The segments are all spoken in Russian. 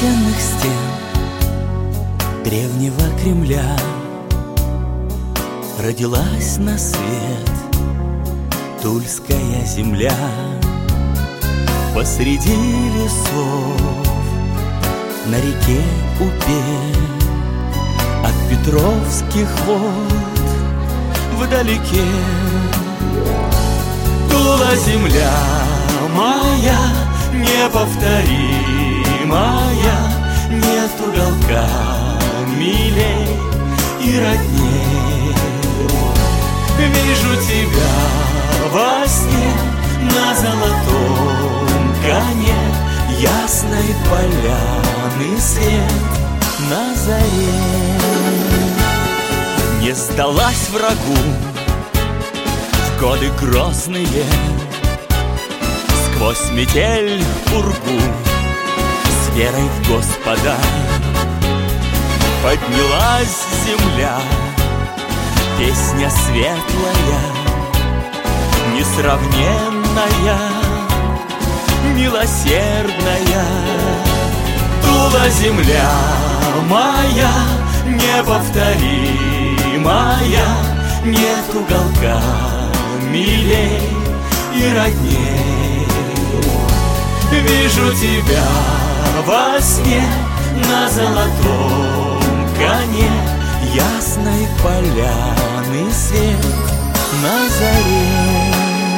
высоченных стен древнего Кремля родилась на свет Тульская земля. Посреди лесов, на реке Упе, от Петровских вод вдалеке Тула земля моя неповторимая, нет уголка милей и родней. Вижу тебя во сне на золотом коне, ясной поляны свет на заре. Не сдалась врагу в годы грозные, сквозь метель пургу с верой в Господа поднялась земля, песня светлая, несравненная, милосердная. Тула земля моя неповторимая, нет уголка милей и родней. Вижу тебя во сне на золотом коне, ясной поляны свет на заре.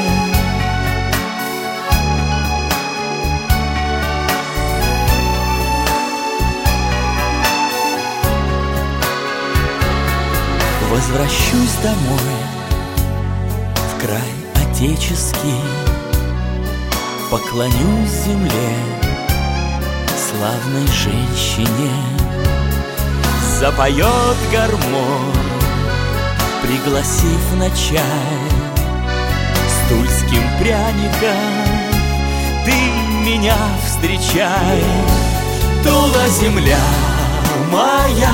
Возвращусь домой, в край отеческий, поклонюсь земле, славной женщине. Запоет гармонь, пригласив на чай, с тульским пряником ты меня встречай. Тула земля моя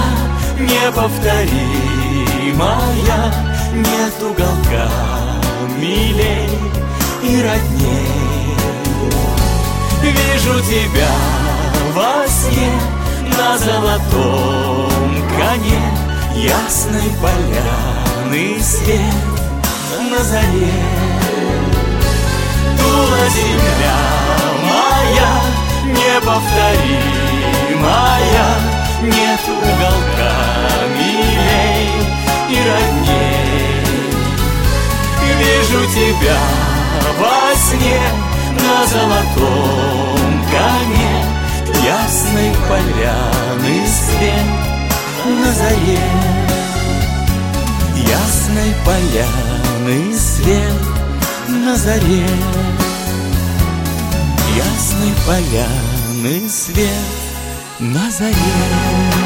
неповторимая, нет уголка милей и родней. Вижу тебя во сне на золотом коне, ясной поляны свет на заре. Тула земля моя неповторимая, нет уголка милей и родней. Вижу тебя во сне на золотом коне, ясной поляны свет на заре. Ясной поляны свет на заре. Ясной поляны свет на заре.